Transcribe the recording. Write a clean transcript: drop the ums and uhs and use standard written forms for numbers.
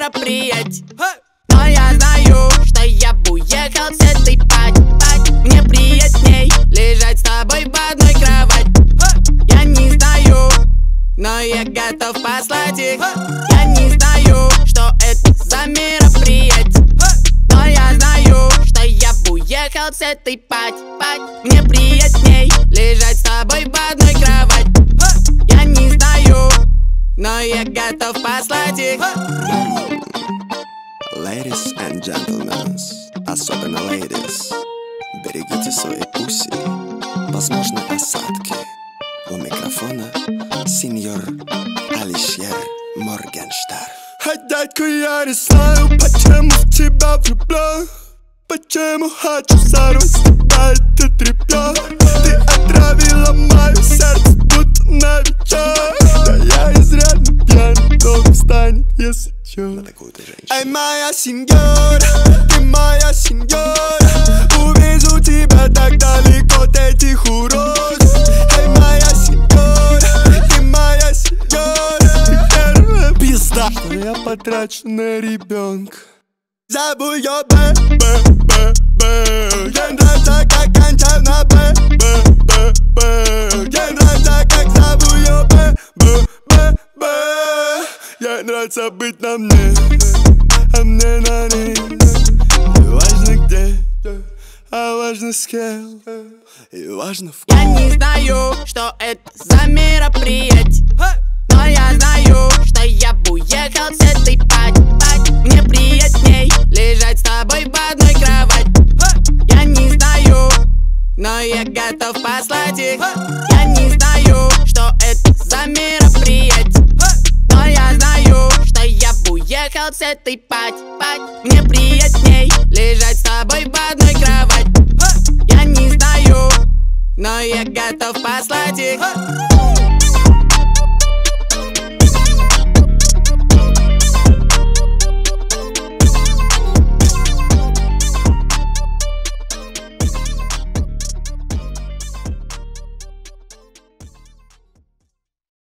мероприятий. Но я знаю, что я бы уехал с этой пати. Мне приятней лежать с тобой в одной кровати. Я не знаю, но я готов послать их. Я не знаю, что это за мероприятие. Но я знаю, что я бы уехал с этой пати. Мне приятней лежать с тобой в одной кровати. Я не знаю, но я готов послать их. Ladies and gentlemen, особенно ladies, берегите свои пуси, возможны осадки. У микрофона сеньор Алишер Моргенштерн. А дядька, я не знаю, почему в тебя влюблен. Почему хочу сорвать с тебя этот ребенок. Ты отравила мое сердце, будто новичок. Да я изрядно пьян, долго встанет, если чё. Эй, моя сеньора, ты моя сеньора. Увижу тебя так далеко от этих уродов. Эй, моя сеньора, ты моя сеньора. Первая пизда, что я потрачу на ребенка. Забудь ее, ей нравится, как кончаю на ей нравится, как зову ее, ей нравится быть на мне, а мне на ней. Не важно где, а важно с кем, и важно в ком. Я не знаю, что это за мероприятие. Но я знаю, что я бы уехал с этой пати. Мне приятней лежать с тобой в одной кровати. Я не знаю, но я готов послать их. Я не знаю, что это за мероприятие. Но я знаю, что я бы уехал с этой пати. Мне приятней